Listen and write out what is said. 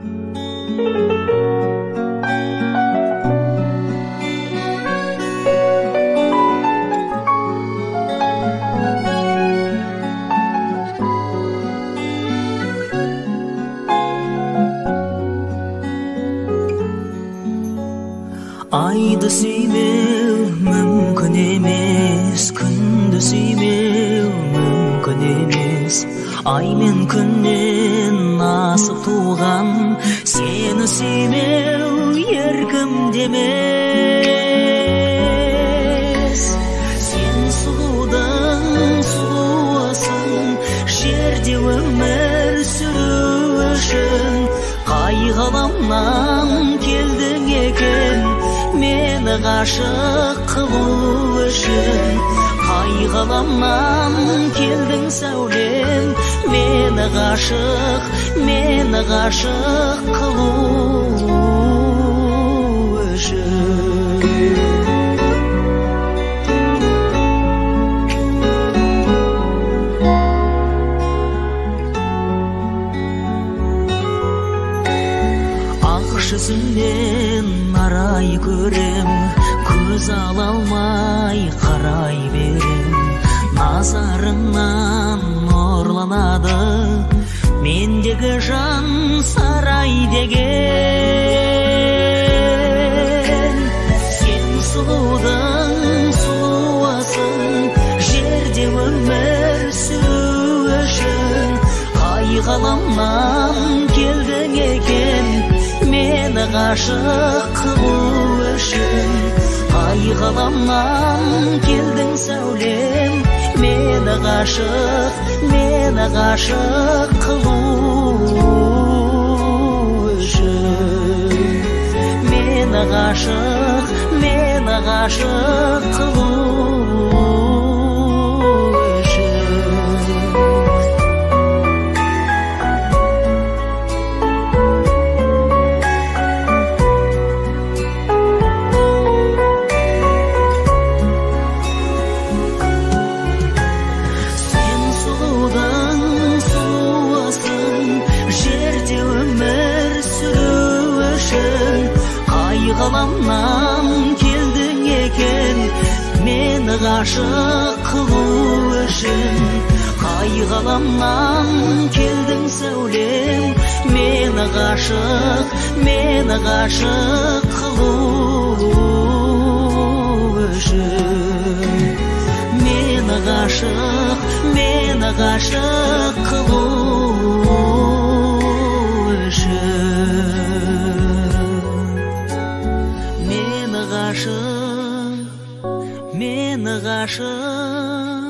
Айды сүймеу мүмкін емес, күнді сүймеу мүмкін емес. Ай мен күннен асып туған сені сүймеу еркімде емес. Сен сұлудың сұлуысың, жерде өмір сүру үшін. Қай ғаламнан келдің екен мені ғашық қылу үшін. Қай ғаламнан келдің сәулем мені ғашық қылу үшін. Жүзіңнен арай көрем, көз ала алмай қарай берем. Назарыңнан нұрланады мендегі жан сарай деген. Сен сұлудың сұлуысың, жерде өмір сүру үшін. Қай ғаламнан келдің екен мені ғашық қылу үшін. Қай ғаламнан келдің сәулем мені ғашық қылу үшін. Мені ғашық қылу ғаламнан келдің екен мені ғашық қылу үшін. Қай ғаламнан келдің сәулем мені ғашық қылу үшін. Мені ғашық қылу үшін. Мені ғашық